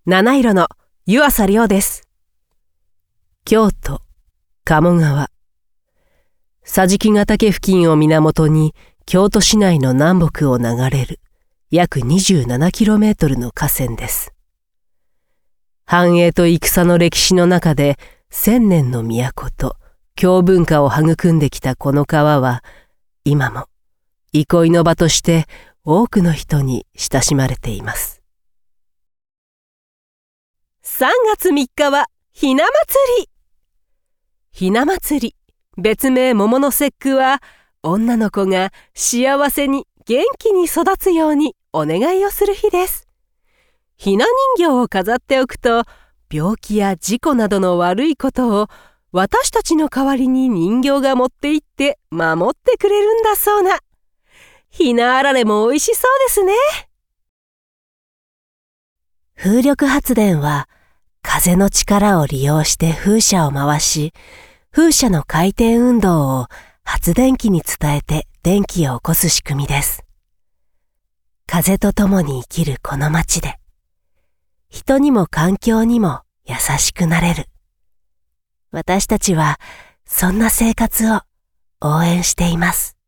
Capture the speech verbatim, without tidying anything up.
七色の湯浅亮です。京都鴨川桟敷ヶ岳付近を源に京都市内の南北を流れる約 にじゅうななキロメートル の河川です。繁栄と戦の歴史の中で千年の都と京文化を育んできたこの川は今も憩いの場として多くの人に親しまれています。さんがつみっかはひな祭り。ひな祭り、別名桃の節句は、女の子が幸せに元気に育つようにお願いをする日です。ひな人形を飾っておくと、病気や事故などの悪いことを私たちの代わりに人形が持って行って守ってくれるんだそうな。ひなあられも美味しそうですね。風力発電は風の力を利用して風車を回し、風車の回転運動を発電機に伝えて電気を起こす仕組みです。風と共に生きるこの街で、人にも環境にも優しくなれる。私たちはそんな生活を応援しています。